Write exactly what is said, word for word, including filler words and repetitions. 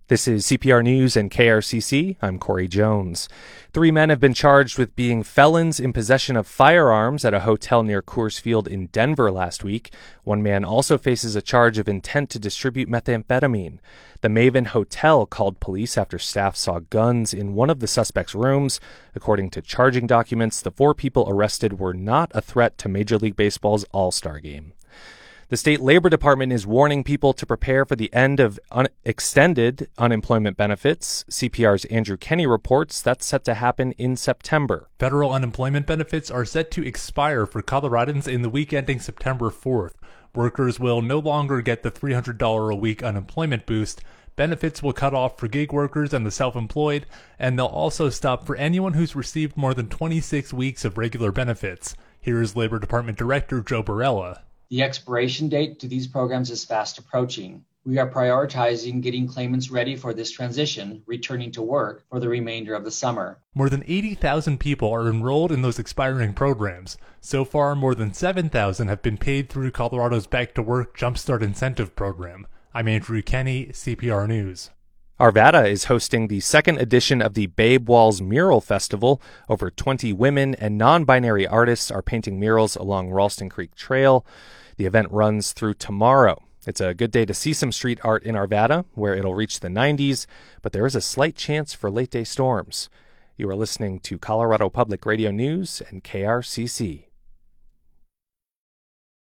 This is C P R News and K R C C. I'm Corey Jones. Three men have been charged with being felons in possession of firearms at a hotel near Coors Field in Denver last week. One man also faces a charge of intent to distribute methamphetamine. The Maven Hotel called police after staff saw guns in one of the suspects' rooms. According to charging documents, the four people arrested were not a threat to Major League Baseball's All-Star Game. The state labor department is warning people to prepare for the end of un- extended unemployment benefits. C P R's Andrew Kenny reports that's set to happen in September. Federal unemployment benefits are set to expire for Coloradans in the week ending September fourth. Workers will no longer get the three hundred dollars a week unemployment boost. Benefits will cut off for gig workers and the self-employed, and they'll also stop for anyone who's received more than twenty-six weeks of regular benefits. Here is Labor Department Director Joe Barella. The expiration date to these programs is fast approaching. We are prioritizing getting claimants ready for this transition, returning to work for the remainder of the summer. More than eighty thousand people are enrolled in those expiring programs. So far, more than seven thousand have been paid through Colorado's Back to Work Jumpstart Incentive Program. I'm Andrew Kenny, C P R News. Arvada is hosting the second edition of the Babe Walls Mural Festival. Over twenty women and non-binary artists are painting murals along Ralston Creek Trail. The event runs through tomorrow. It's a good day to see some street art in Arvada, where it'll reach the nineties, but there is a slight chance for late-day storms. You are listening to Colorado Public Radio News and K R C C.